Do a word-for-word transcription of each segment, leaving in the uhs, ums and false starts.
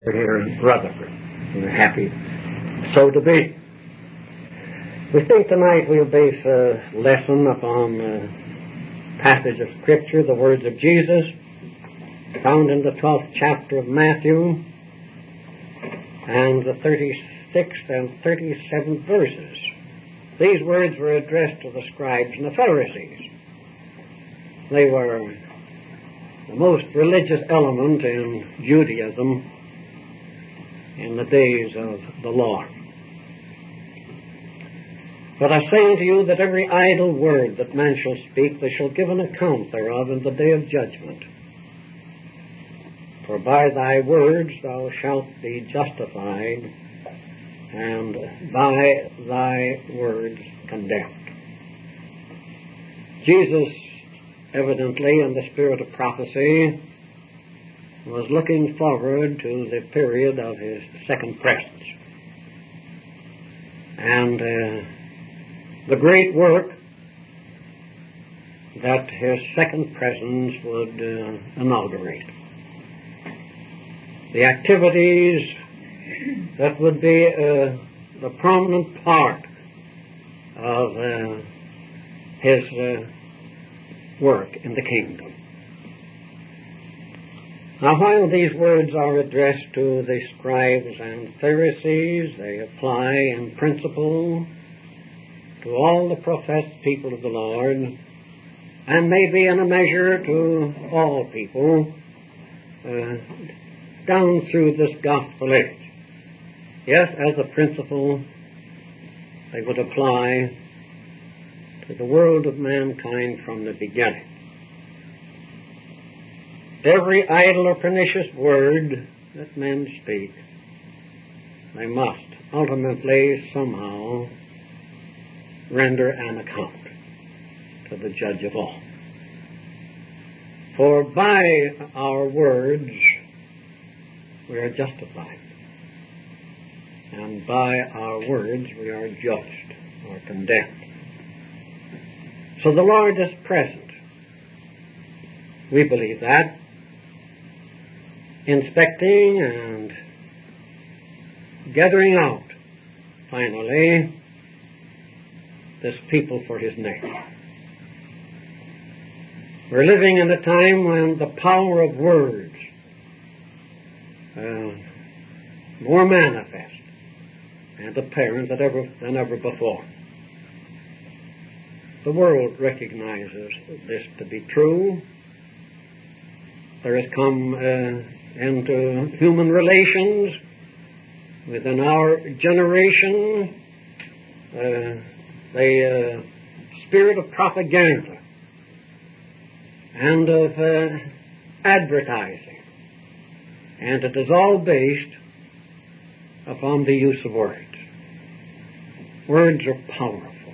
We're here in Rutherford. We're happy so to be. We think tonight we'll base a lesson upon a passage of Scripture, the words of Jesus, found in the twelfth chapter of Matthew, and the thirty-sixth and thirty-seventh verses. These words were addressed to the scribes and the Pharisees. They were the most religious element in Judaism in the days of the Lord. But I say unto you that every idle word that man shall speak, they shall give an account thereof in the day of judgment. For by thy words thou shalt be justified, and by thy words condemned. Jesus, evidently in the spirit of prophecy, was looking forward to the period of his second presence. And uh, the great work that his second presence would uh, inaugurate. The activities that would be uh, the prominent part of uh, his uh, work in the kingdom. Now, while these words are addressed to the scribes and Pharisees, they apply in principle to all the professed people of the Lord, and maybe in a measure to all people uh, down through this gospel age. Yes, as a principle, they would apply to the world of mankind from the beginning. Every idle or pernicious word that men speak, they must ultimately somehow render an account to the judge of all. For by our words we are justified, and by our words we are judged or condemned. So the Lord is present. We believe that, inspecting and gathering out, finally, this people for his name. We're living in a time when the power of words uh, more manifest and apparent than ever, than ever before. The world recognizes this to be true. There has come uh, into human relations within our generation uh, the uh, spirit of propaganda and of uh, advertising, and it is all based upon the use of words. Words are powerful.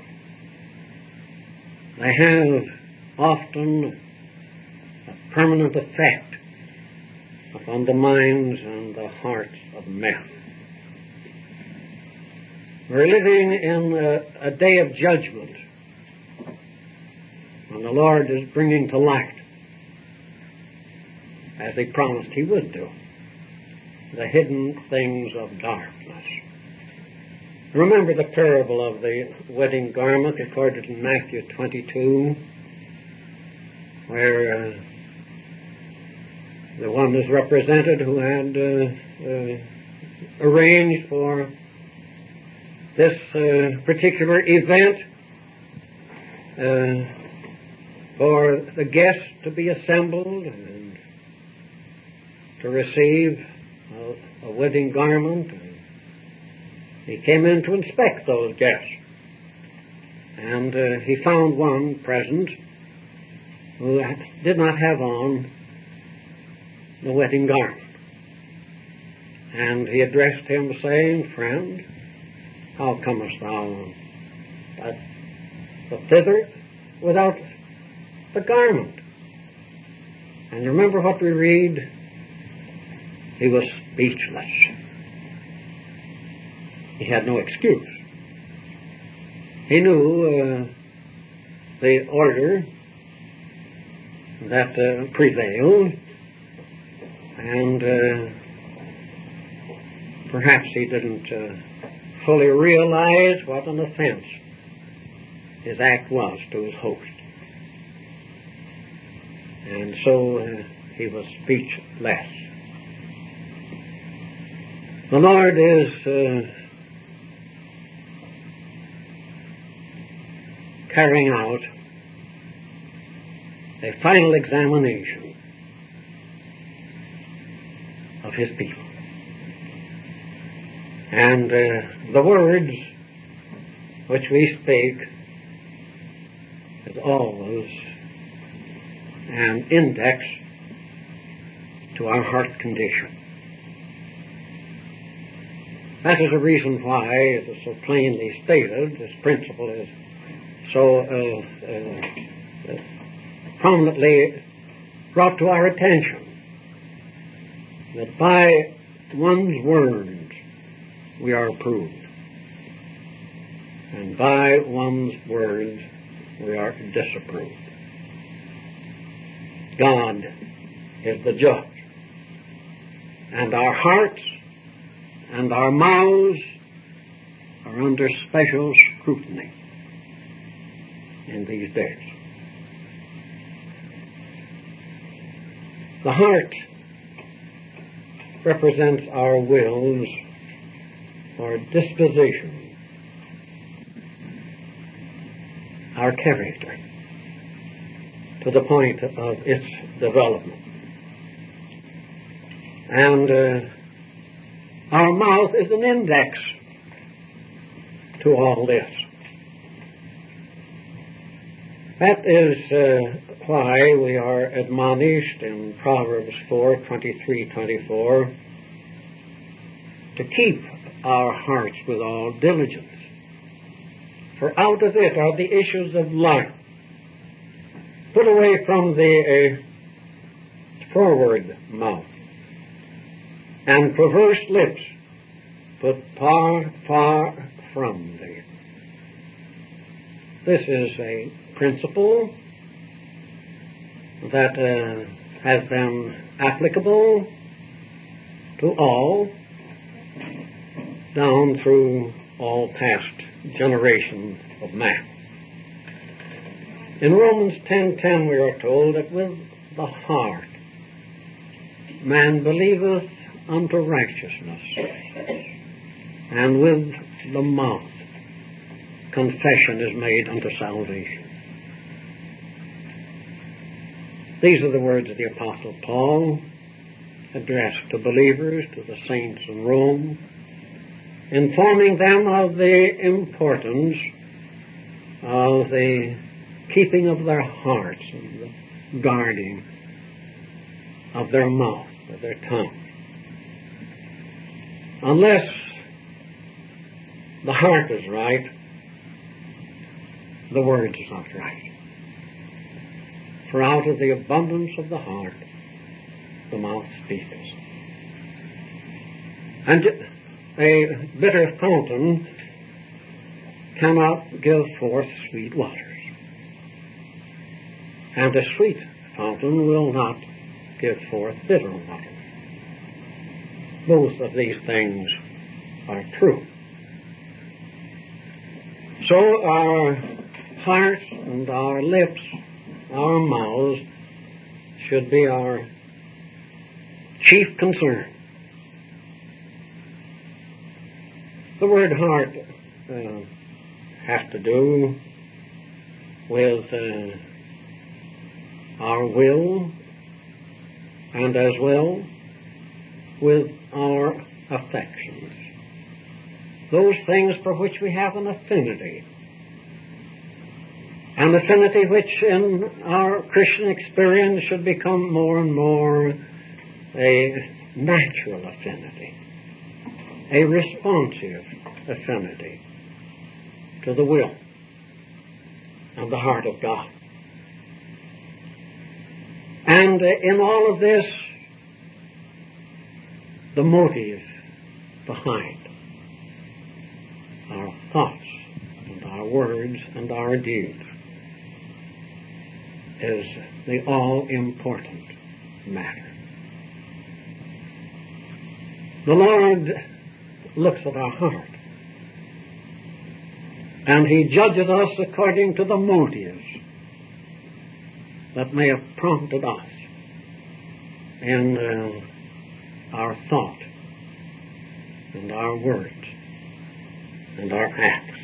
They have often a permanent effect upon the minds and the hearts of men. We're living in a, a day of judgment, and the Lord is bringing to light, as he promised he would do, the hidden things of darkness. Remember the parable of the wedding garment recorded in Matthew twenty-two, where uh, the one is represented who had uh, uh, arranged for this uh, particular event, uh, for the guests to be assembled and to receive a, a wedding garment. And he came in to inspect those guests, and uh, he found one present who did not have on the wedding garment. And he addressed him saying, "Friend, how comest thou uh, thither without the garment?" And remember what we read? He was speechless. He had no excuse. He knew uh, the order that uh, prevailed, and uh, perhaps he didn't uh, fully realize what an offense his act was to his host. And so uh, he was speechless. The Lord is uh, carrying out a final examination of his people. And uh, the words which we speak is always an index to our heart condition. That is the reason why it is so plainly stated, this principle is so uh, uh, uh, prominently brought to our attention, that by one's words we are approved, and by one's words we are disapproved. God is the judge, and our hearts and our mouths are under special scrutiny in these days. The heart represents our wills or disposition, our character, to the point of its development. And uh, our mouth is an index to all this. That is uh, why we are admonished in Proverbs four, twenty-three, twenty-four to keep our hearts with all diligence, for out of it are the issues of life. Put away from the uh, forward mouth and perverse lips, put far, far from thee. This is a principle that uh, has been applicable to all down through all past generations of man. In Romans ten ten we are told that with the heart man believeth unto righteousness, and with the mouth confession is made unto salvation. These are the words of the Apostle Paul, addressed to believers, to the saints in Rome, informing them of the importance of the keeping of their hearts and the guarding of their mouth, of their tongue. Unless the heart is right, the words is not right. For out of the abundance of the heart, the mouth speaketh. And a bitter fountain cannot give forth sweet waters, and a sweet fountain will not give forth bitter water. Both of these things are true. So our hearts and our lips, our mouths, should be our chief concern. The word heart uh, has to do with uh, our will, and as well with our affections. Those things for which we have an affinity. An affinity which in our Christian experience should become more and more a natural affinity, a responsive affinity to the will and the heart of God. And in all of this, the motive behind our thoughts and our words and our deeds is the all-important matter. The Lord looks at our heart. And He judges us according to the motives that may have prompted us in uh, our thought and our words and our acts.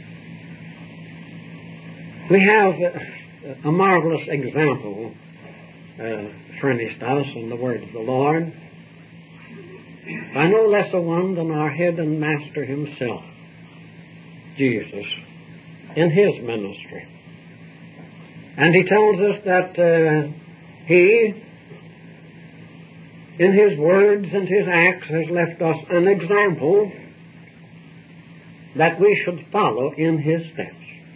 We have uh, a marvelous example uh, furnished us in the Word of the Lord by no less a one than our head and master Himself, Jesus, in His ministry. And He tells us that uh, He, in His words and His acts, has left us an example that we should follow in His steps.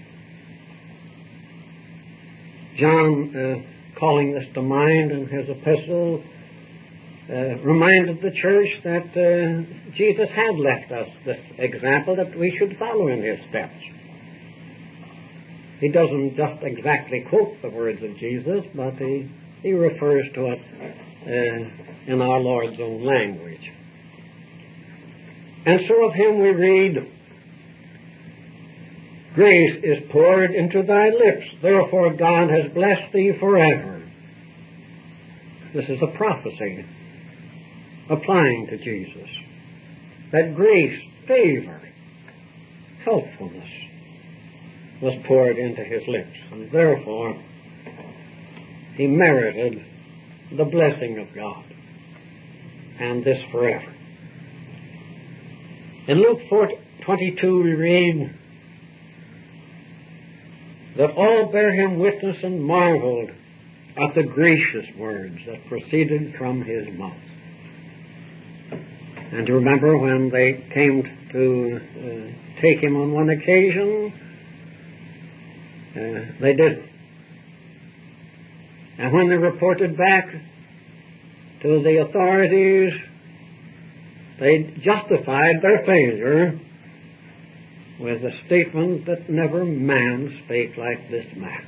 John, uh, calling this to mind in his epistle, uh, reminded the church that uh, Jesus had left us this example that we should follow in His steps. He doesn't just exactly quote the words of Jesus, but he, he refers to it uh, in our Lord's own language. And so of Him we read, "Grace is poured into thy lips, therefore God has blessed thee forever." This is a prophecy applying to Jesus, that grace, favor, helpfulness was poured into His lips, and therefore He merited the blessing of God, and this forever. In Luke four twenty-two we read that all bare Him witness and marveled at the gracious words that proceeded from His mouth. And you remember when they came to uh, take Him on one occasion, uh, they did. And when they reported back to the authorities, they justified their failure with a statement that never man spake like this man.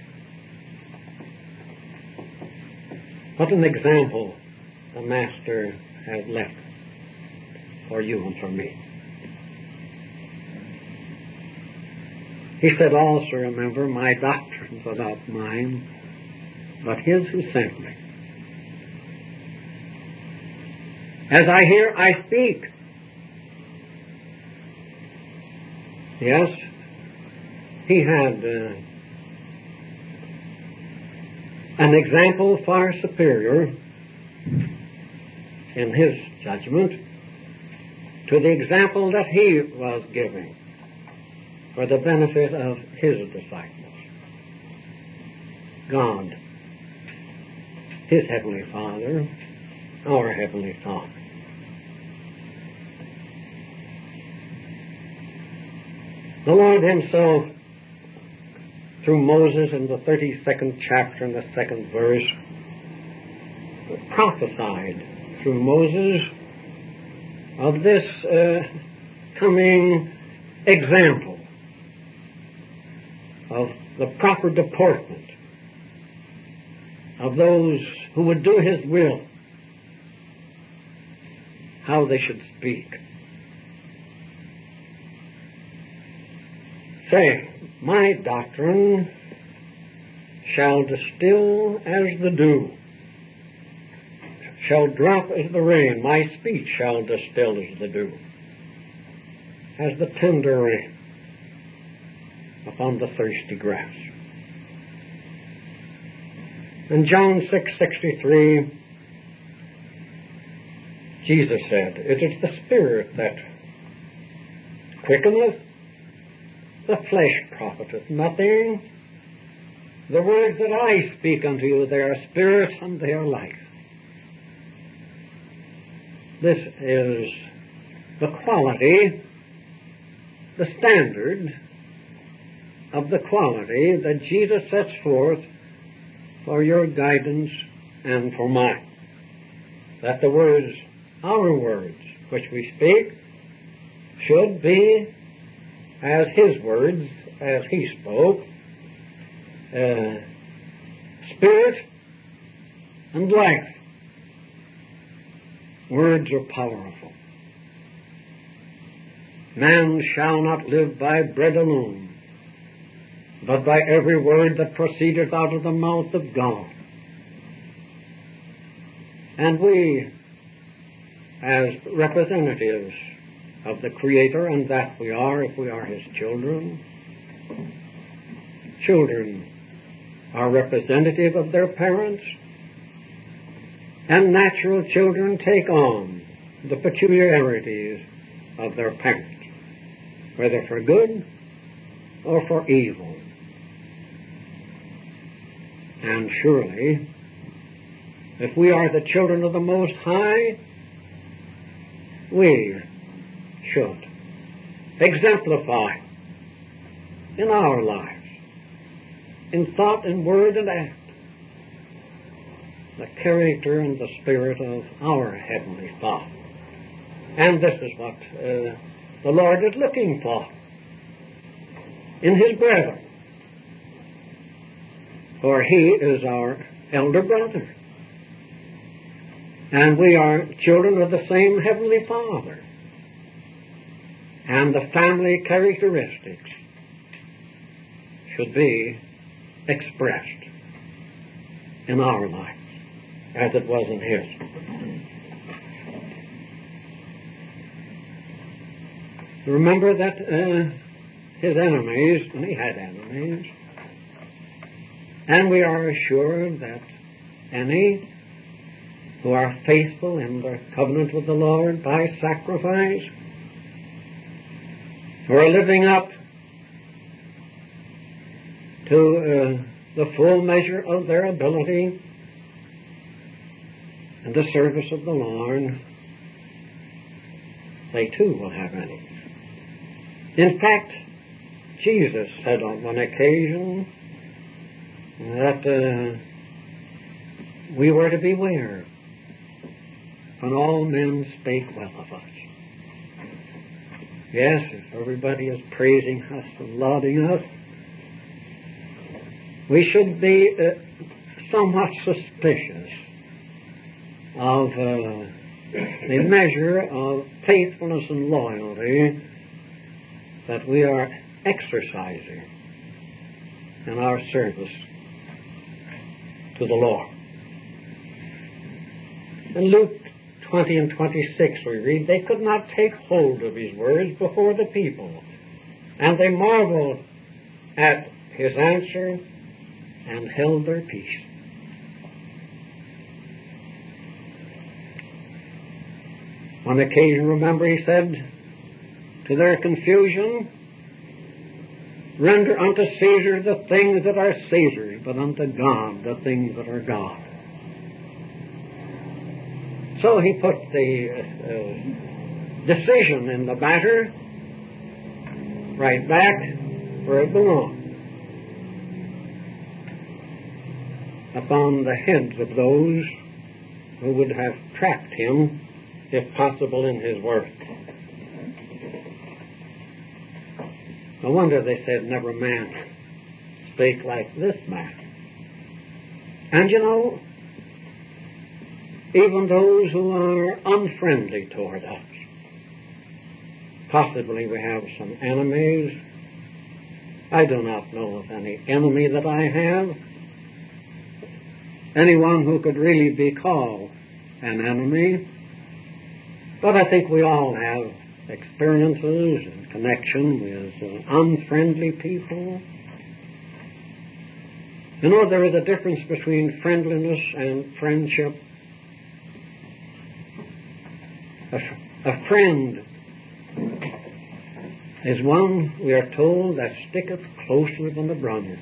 What an example the Master has left for you and for me. He said also, remember, my doctrines are not mine, but His who sent me. As I hear, I speak. Yes, He had uh, an example far superior in His judgment to the example that He was giving for the benefit of His disciples. God, His Heavenly Father, our Heavenly Father. The Lord Himself, through Moses in the thirty-second chapter and the second verse, prophesied through Moses of this uh, coming example of the proper deportment of those who would do His will, how they should speak. Say, my doctrine shall distill as the dew, shall drop as the rain. My speech shall distill as the dew, as the tender rain upon the thirsty grass. In John six sixty-three, Jesus said, "It is the Spirit that quickeneth, the flesh profiteth nothing. The words that I speak unto you, they are spirit and they are life." This is the quality, the standard of the quality that Jesus sets forth for your guidance and for mine. That the words, our words, which we speak, should be as His words, as He spoke, uh, spirit and life. Words are powerful. Man shall not live by bread alone, but by every word that proceedeth out of the mouth of God. And we, as representatives of the Creator, and that we are if we are His children, children are representative of their parents, and natural children take on the peculiarities of their parents, whether for good or for evil. And surely, if we are the children of the Most High, we should exemplify in our lives, in thought and word and act, the character and the spirit of our Heavenly Father. And this is what uh, the Lord is looking for in His brethren. For He is our elder brother. And we are children of the same Heavenly Father. And the family characteristics should be expressed in our lives as it was in His. Remember that uh, His enemies, and He had enemies, and we are assured that any who are faithful in their covenant with the Lord by sacrifice, who are living up to uh, the full measure of their ability in the service of the Lord, they too will have enemies. In fact, Jesus said on one occasion that uh, we were to beware when all men spake well of us. Yes, if everybody is praising us and lauding us, we should be uh, somewhat suspicious of uh, the measure of faithfulness and loyalty that we are exercising in our service to the Lord. In Luke twenty and twenty-six we read, they could not take hold of His words before the people, and they marveled at His answer and held their peace. On occasion, remember, He said, to their confusion, render unto Caesar the things that are Caesar's, but unto God the things that are God. So He put the uh, decision in the matter right back where it belongs, upon the heads of those who would have trapped Him, if possible, in His work. No wonder they said, never man spake like this man. And you know, even those who are unfriendly toward us, possibly we have some enemies. I do not know of any enemy that I have, anyone who could really be called an enemy. But I think we all have experiences in connection with uh, unfriendly people. You know, there is a difference between friendliness and friendship. A, a friend is one, we are told, that sticketh closer than a brother.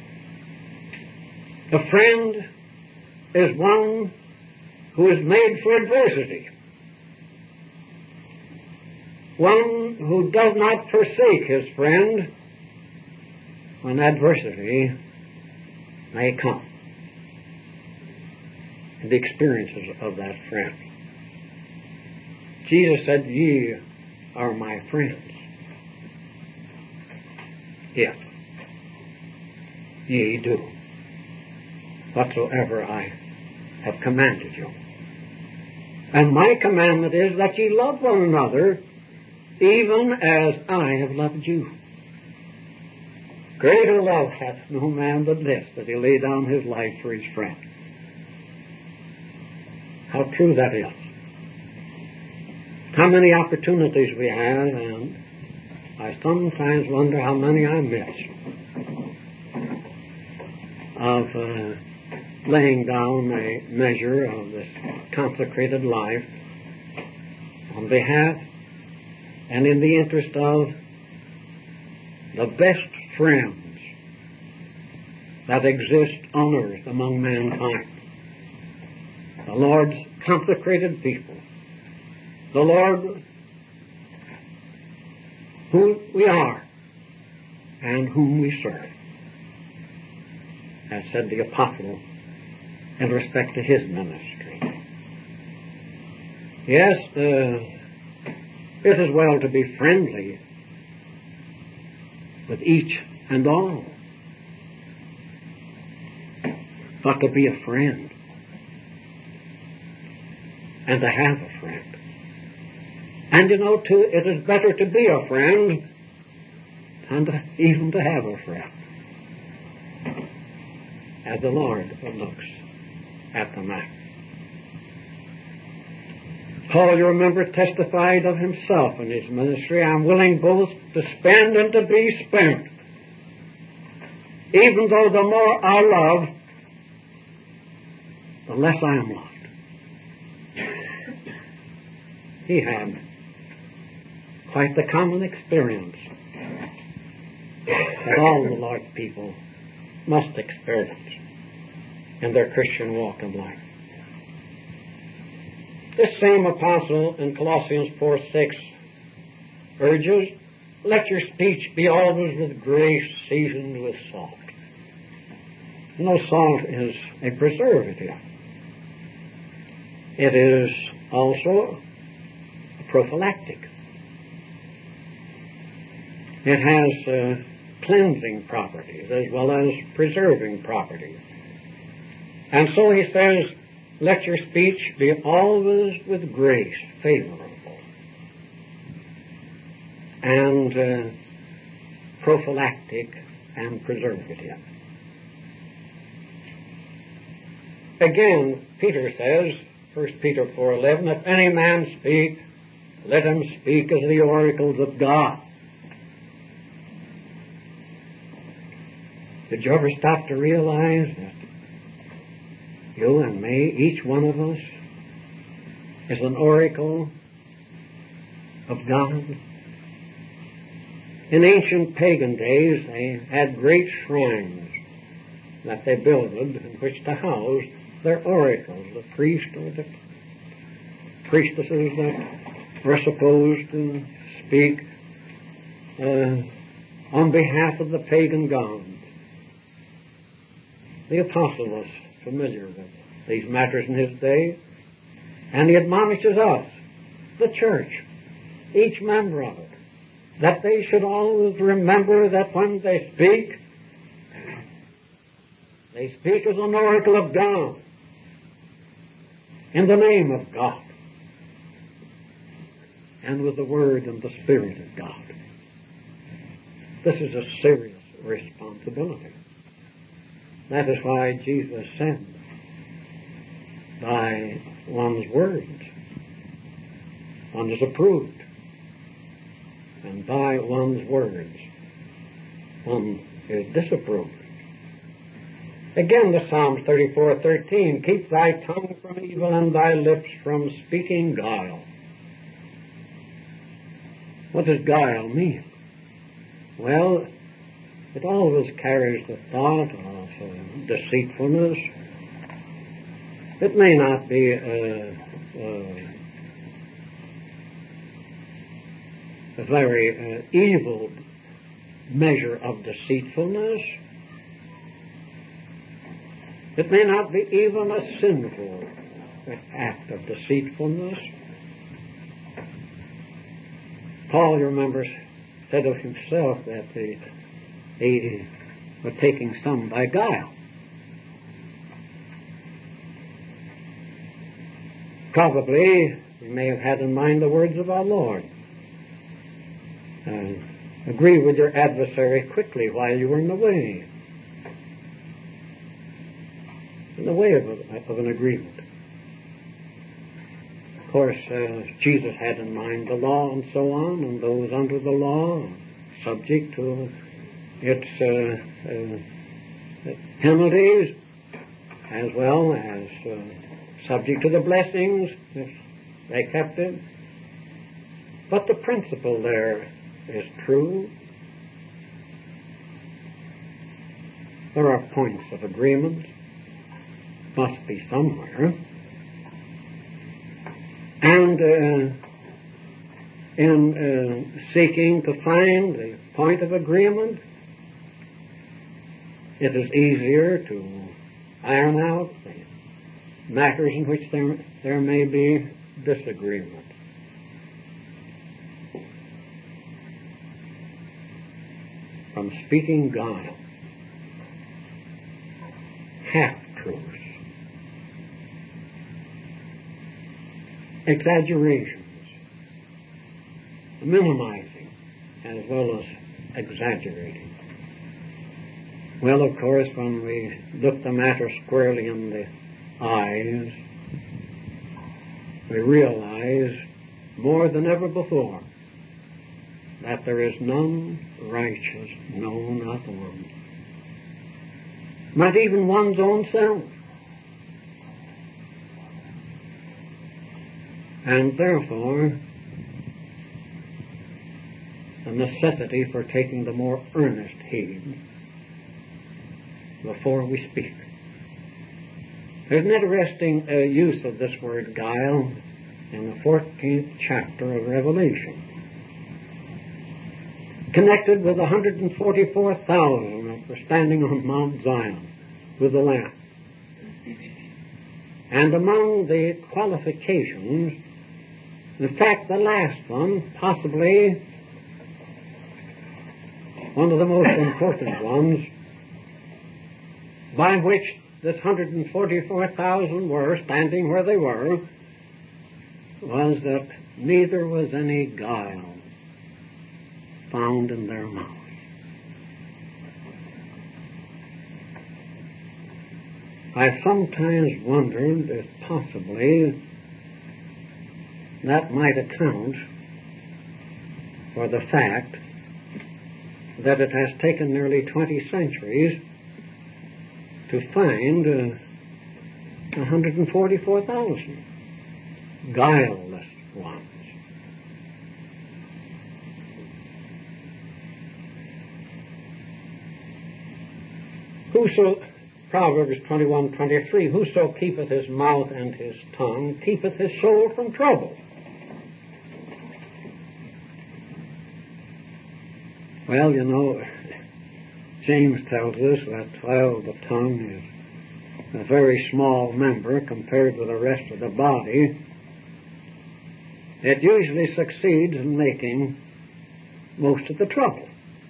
A friend is one who is made for adversity. One who does not forsake his friend when adversity may come, and the experiences of that friend. Jesus said, ye are my friends if ye do whatsoever I have commanded you. And my commandment is that ye love one another even as I have loved you. Greater love hath no man than this, that he lay down his life for his friend. How true that is. How many opportunities we have, and I sometimes wonder how many I miss of uh, laying down a measure of this consecrated life on behalf and in the interest of the best friends that exist on earth among mankind. The Lord's consecrated people. The Lord who we are and whom we serve, as said the apostle in respect to his ministry. Yes, uh, it is well to be friendly with each and all, but to be a friend and to have a friend. And you know, too, it is better to be a friend than to, even to have a friend, as the Lord looks at the matter. Paul, you remember, testified of himself in his ministry, I'm willing both to spend and to be spent, even though the more I love, the less I am loved. He had quite the common experience that all the Lord's people must experience in their Christian walk of life. This same apostle in Colossians four six urges, let your speech be always with grace, seasoned with salt. You know, salt is a preservative. It is also a prophylactic. It has uh, cleansing properties as well as preserving properties. And so he says, let your speech be always with grace, favorable, and uh, prophylactic and preservative. Again, Peter says, First Peter four eleven, if any man speak, let him speak as the oracles of God. Did you ever stop to realize that you and me, each one of us, is an oracle of God? In ancient pagan days, they had great shrines that they builded in which to house their oracles, the priest or the priestesses that were supposed to speak uh, on behalf of the pagan gods. The apostle was familiar with these matters in his day, and he admonishes us, the church, each member of it, that they should always remember that when they speak, they speak as an oracle of God, in the name of God, and with the Word and the Spirit of God. This is a serious responsibility. That is why Jesus said, by one's words, one is approved, and by one's words, one is disapproved. Again, the Psalm thirty-four thirteen, keep thy tongue from evil and thy lips from speaking guile. What does guile mean? Well, it always carries the thought of uh, deceitfulness. It may not be a, a, a very uh, evil measure of deceitfulness. It may not be even a sinful act of deceitfulness. Paul, you remember, said of himself that the They were taking some by guile. Probably, we may have had in mind the words of our Lord. uh, agree with your adversary quickly while you were in the way. In the way of, a, of an agreement. Of course, uh, Jesus had in mind the law and so on, and those under the law, subject to its uh, uh, penalties, as well as uh, subject to the blessings if they kept it. But the principle there is true. There are points of agreement, must be somewhere. And uh, in uh, seeking to find the point of agreement, it is easier to iron out the matters in which there, there may be disagreement. From speaking guile, half-truths, exaggerations, minimizing as well as exaggerating. Well, of course, when we look the matter squarely in the eyes, we realize more than ever before that there is none righteous, no, not one. Not even one's own self. And therefore, the necessity for taking the more earnest heed before we speak. There's an interesting uh, use of this word guile in the fourteenth chapter of Revelation, connected with one hundred forty-four thousand that were standing on Mount Zion with the Lamb. And among the qualifications, in fact, the last one, possibly one of the most important ones, by which this one hundred forty-four thousand were standing where they were, was that neither was any guile found in their mouth. I sometimes wondered if possibly that might account for the fact that it has taken nearly twenty centuries to find uh, one hundred forty-four thousand guileless ones. Whoso, Proverbs twenty-one twenty-three, whoso keepeth his mouth and his tongue keepeth his soul from trouble. Well, you know, James tells us that while the tongue is a very small member compared with the rest of the body, it usually succeeds in making most of the trouble.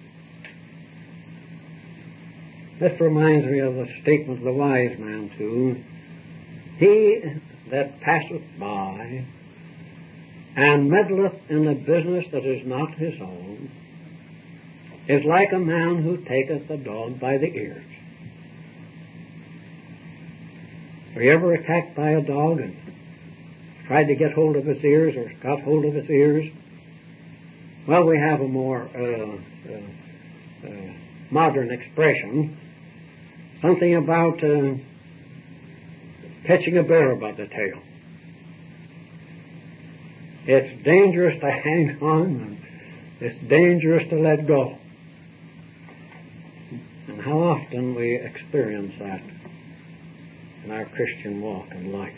This reminds me of the statement of the wise man, too. He that passeth by and meddleth in a business that is not his own is like a man who taketh a dog by the ears. Were you ever attacked by a dog and tried to get hold of his ears or got hold of his ears? Well, we have a more uh, uh, uh, modern expression, something about uh, catching a bear by the tail. It's dangerous to hang on, and it's dangerous to let go. And how often we experience that in our Christian walk and life.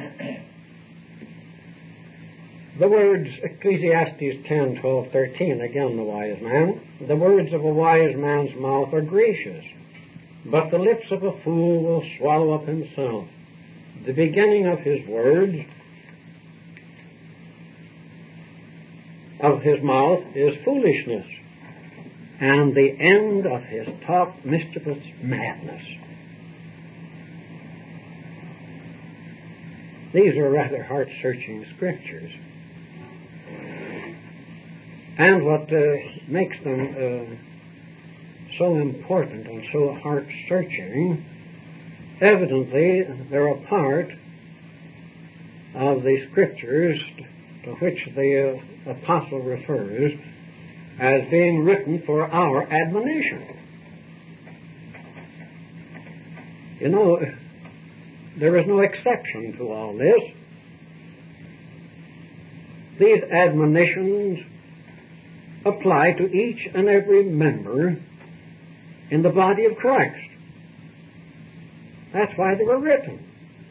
The words, Ecclesiastes ten, twelve, thirteen, again the wise man, the words of a wise man's mouth are gracious, but the lips of a fool will swallow up himself. The beginning of his words, of his mouth, is foolishness, and the end of his talk mischievous madness. These are rather heart-searching scriptures. And what uh, makes them uh, so important and so heart-searching, evidently they're a part of the Scriptures to which the uh, Apostle refers as being written for our admonition. You know, there is no exception to all this. These admonitions apply to each and every member in the body of Christ. That's why they were written.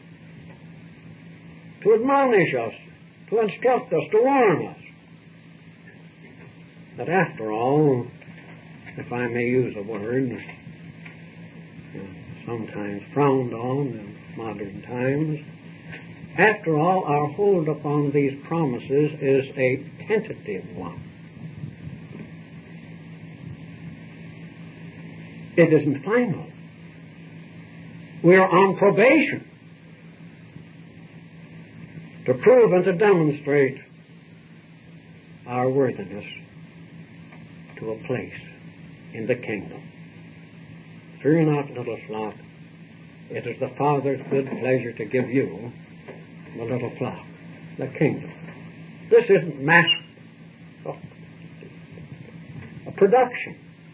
To admonish us, to instruct us, to warn us. But after all, if I may use a word sometimes frowned on in modern times, after all, our hold upon these promises is a tentative one. It isn't final. We're on probation to prove and to demonstrate our worthiness to a place in the kingdom. Fear not, little flock. It is the Father's good pleasure to give you the little flock, the kingdom. This isn't mass, a production.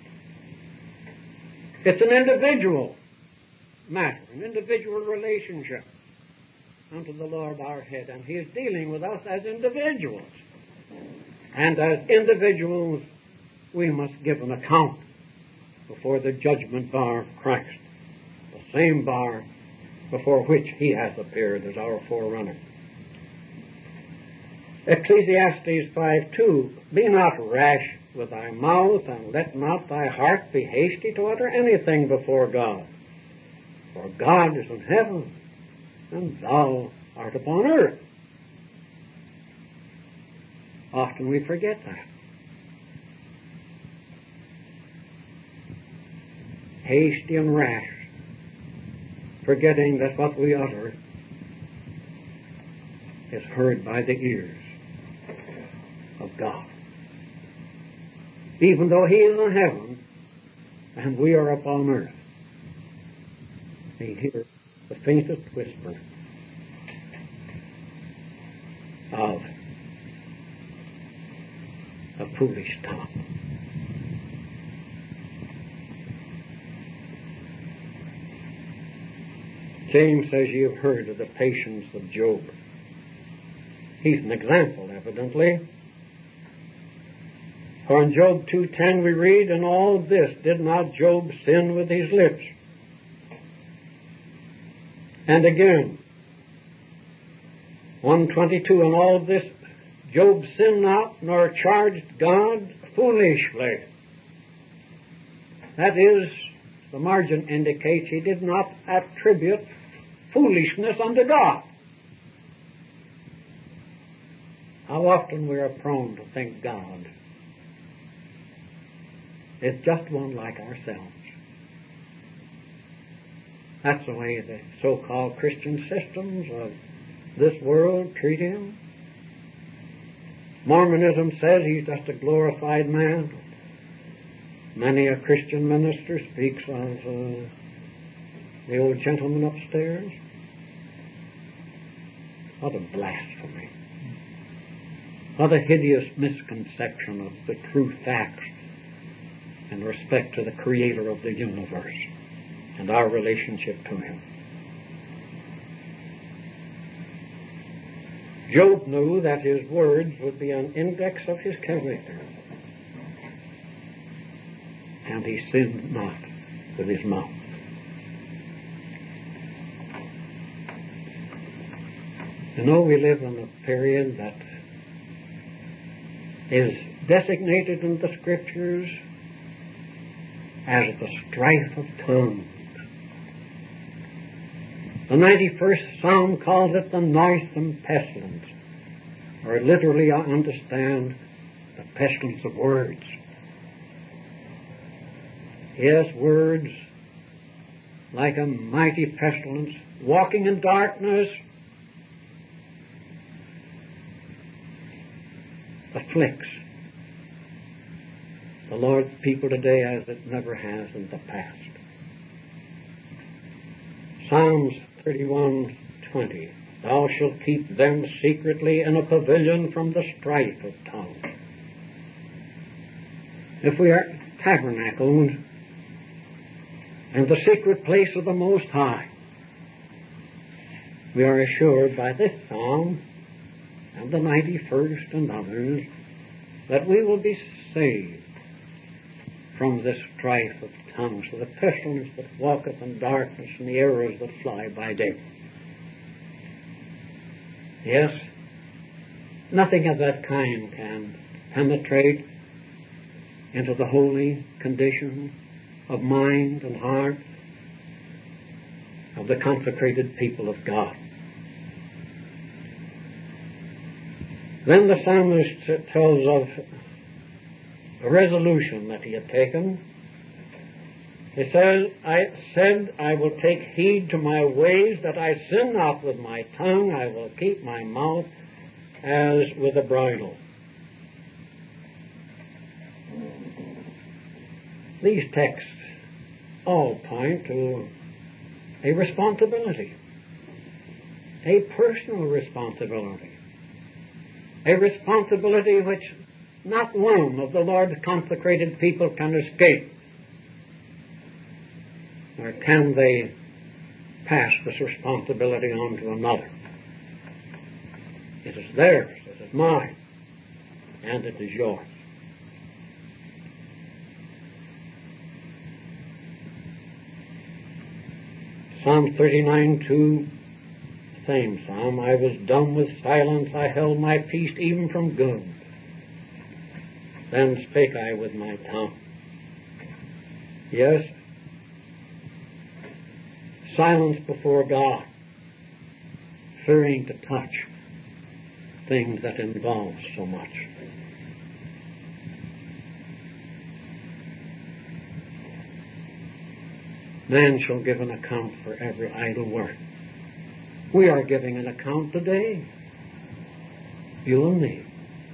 It's an individual matter, an individual relationship unto the Lord our head, and He is dealing with us as individuals. And as individuals, we must give an account before the judgment bar of Christ, the same bar before which He has appeared as our forerunner. Ecclesiastes five two, be not rash with thy mouth, and let not thy heart be hasty to utter anything before God. For God is in heaven, and thou art upon earth. Often we forget that. Hasty and rash, forgetting that what we utter is heard by the ears of God. Even though He is in heaven and we are upon earth, He hears the faintest whisper of a foolish tongue. James says you've heard of the patience of Job. He's an example, evidently. For in Job two ten we read, in all this did not Job sin with his lips. And again, one twenty-two, in all this Job sinned not, nor charged God foolishly. That is, the margin indicates he did not attribute foolishness unto God. How often we are prone to think God is just one like ourselves. That's the way the so-called Christian systems of this world treat him. Mormonism says he's just a glorified man. Many a Christian minister speaks of uh, the old gentleman upstairs. What a blasphemy. What a hideous misconception of the true facts in respect to the Creator of the universe and our relationship to Him. Job knew that his words would be an index of his character, and he sinned not with his mouth. You know, we live in a period that is designated in the Scriptures as the strife of tongues. The ninety-first Psalm calls it the noisome pestilence, or literally I understand the pestilence of words. Yes, words like a mighty pestilence, walking in darkness, afflicts the Lord's people today as it never has in the past. Psalms thirty-one twenty. Thou shalt keep them secretly in a pavilion from the strife of tongues. If we are tabernacled in the secret place of the Most High, we are assured by this psalm and the ninety-first and others that we will be saved from this strife of tongues, for the pestilence that walketh in darkness and the arrows that fly by day. Yes, nothing of that kind can penetrate into the holy condition of mind and heart of the consecrated people of God. Then the psalmist tells of a resolution that he had taken. He says, I said, I will take heed to my ways, that I sin not with my tongue. I will keep my mouth as with a bridle. These texts all point to a responsibility, a personal responsibility, a responsibility which not one of the Lord's consecrated people can escape, nor can they pass this responsibility on to another. It is theirs, it is mine, and it is yours. Psalm thirty-nine two, same psalm. I was dumb with silence, I held my peace even from good. Then spake I with my tongue. Yes, silence before God, fearing to touch things that involve so much. Man shall give an account for every idle word. We are giving an account today, you and me,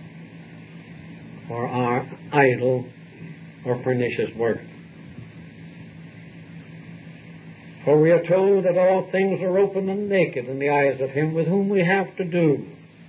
for our idle or pernicious word. For we are told that all things are open and naked in the eyes of him with whom we have to do.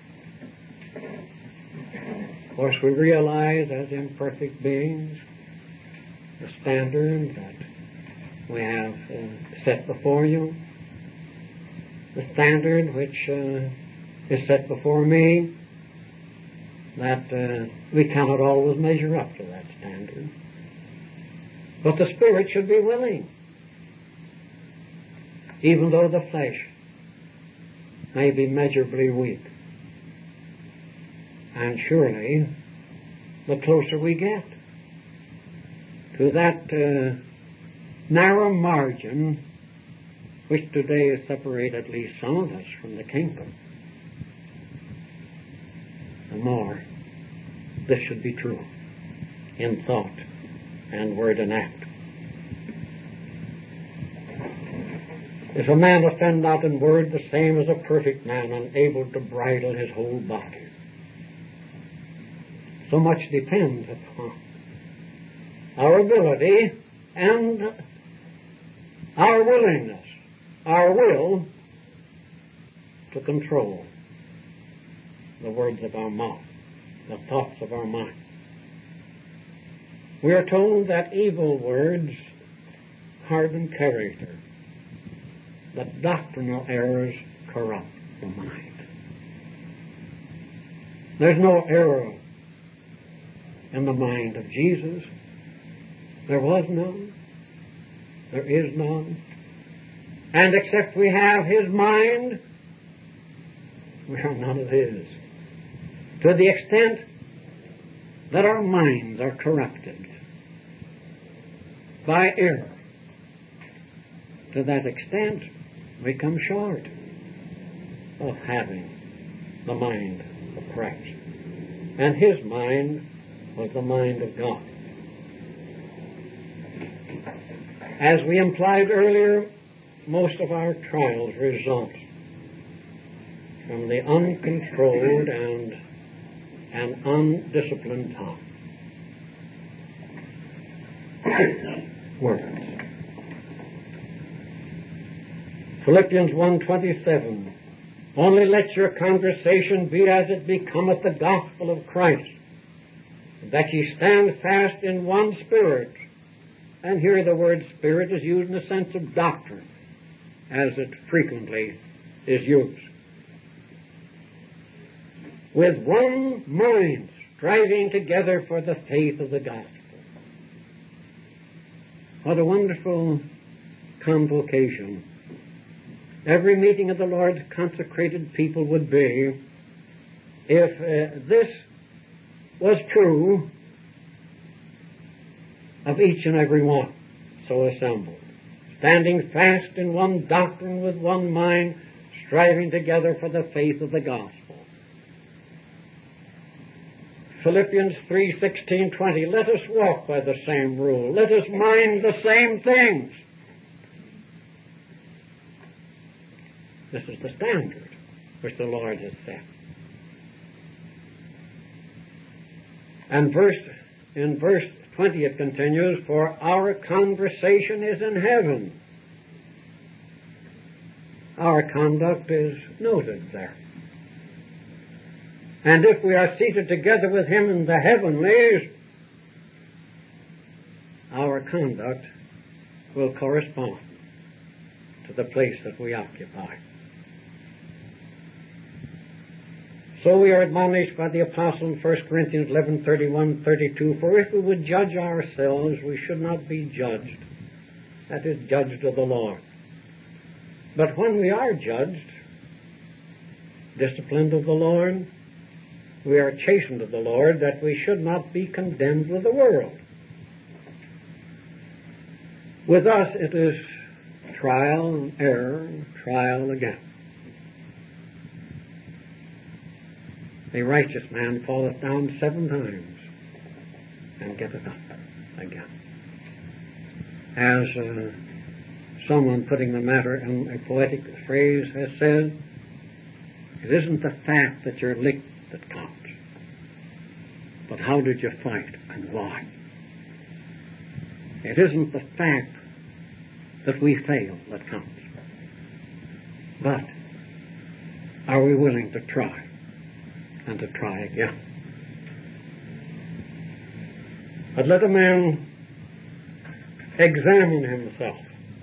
Of course, we realize as imperfect beings the standard that we have uh, set before you, the standard which uh, is set before me, that uh, we cannot always measure up to that standard. But the Spirit should be willing, even though the flesh may be measurably weak. And surely, the closer we get to that uh, narrow margin which today has separated at least some of us from the kingdom, the more this should be true in thought and word and act. If a man offend not in word, the same as a perfect man, unable to bridle his whole body. So much depends upon our ability and our willingness, our will to control the words of our mouth, the thoughts of our mind. We are told that evil words harden character, that doctrinal errors corrupt the mind. There's no error in the mind of Jesus. There was none. There is none. And except we have his mind, we are none of his. To the extent that our minds are corrupted by error, to that extent we come short of having the mind of Christ. And his mind was the mind of God. As we implied earlier, most of our trials result from the uncontrolled and, and undisciplined tongue. words. Philippians one twenty-seven, only let your conversation be as it becometh the gospel of Christ, that ye stand fast in one spirit. And here the word spirit is used in the sense of doctrine, as it frequently is used. With one mind, striving together for the faith of the gospel. What a wonderful convocation every meeting of the Lord's consecrated people would be if uh, this was true of each and every one so assembled, standing fast in one doctrine with one mind, striving together for the faith of the gospel. Philippians three sixteen twenty, let us walk by the same rule, let us mind the same things. This is the standard which the Lord has set. And verse, in verse twenty it continues, for our conversation is in heaven. Our conduct is noted there. And if we are seated together with Him in the heavenlies, our conduct will correspond to the place that we occupy. So we are admonished by the Apostle in First Corinthians eleven thirty-one thirty-two, for if we would judge ourselves, we should not be judged. That is, judged of the Lord. But when we are judged, disciplined of the Lord, we are chastened of the Lord, that we should not be condemned with the world. With us it is trial and error, trial again. A righteous man falleth down seven times and getteth up again. As uh, someone putting the matter in a poetic phrase has said, it isn't the fact that you're licked that counts, but how did you fight and why? It isn't the fact that we fail that counts, but are we willing to try and to try again? But let a man examine himself.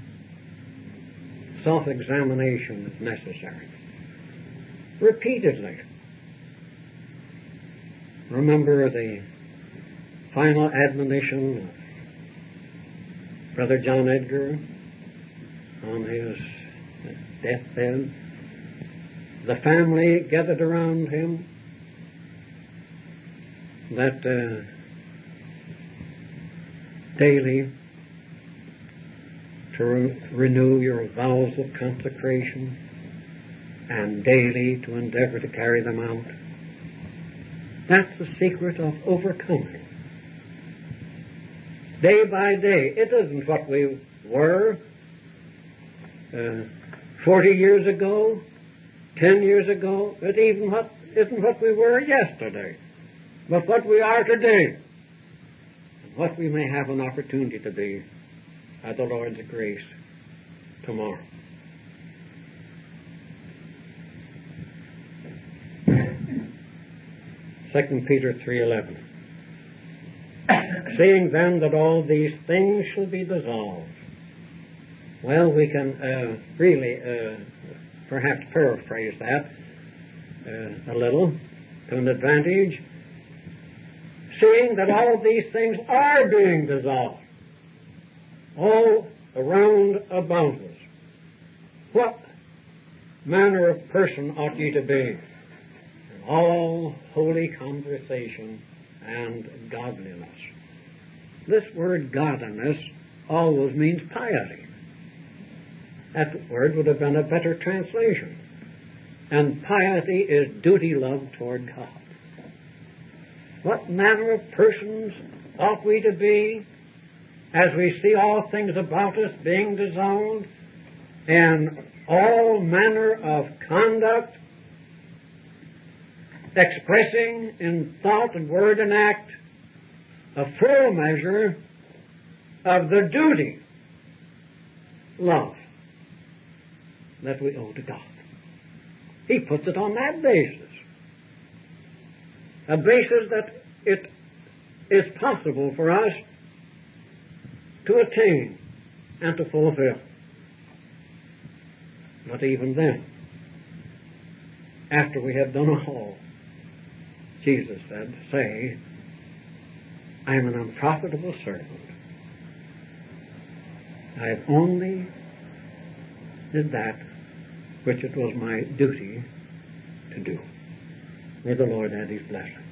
Self-examination is necessary. Repeatedly. Remember the final admonition of Brother John Edgar on his deathbed. The family gathered around him, that uh, daily to re- renew your vows of consecration and daily to endeavor to carry them out. That's the secret of overcoming. Day by day. It isn't what we were uh, forty years ago, ten years ago. It even what, isn't what we were yesterday, but what we are today, and what we may have an opportunity to be by the Lord's grace tomorrow. Second Peter three eleven. Seeing then that all these things shall be dissolved. Well, we can uh, really uh, perhaps paraphrase that uh, a little to an advantage. Seeing that all these things are being dissolved all around about us, what manner of person ought ye to be? In all holy conversation and godliness. This word godliness always means piety. That word would have been a better translation. And piety is duty love toward God. What manner of persons ought we to be as we see all things about us being dissolved, and all manner of conduct expressing in thought and word and act a full measure of the duty, love, that we owe to God. He puts it on that basis, a basis that it is possible for us to attain and to fulfill. But even then, after we have done all, Jesus said, say, I am an unprofitable servant. I have only did that which it was my duty to do. May the Lord add His blessing.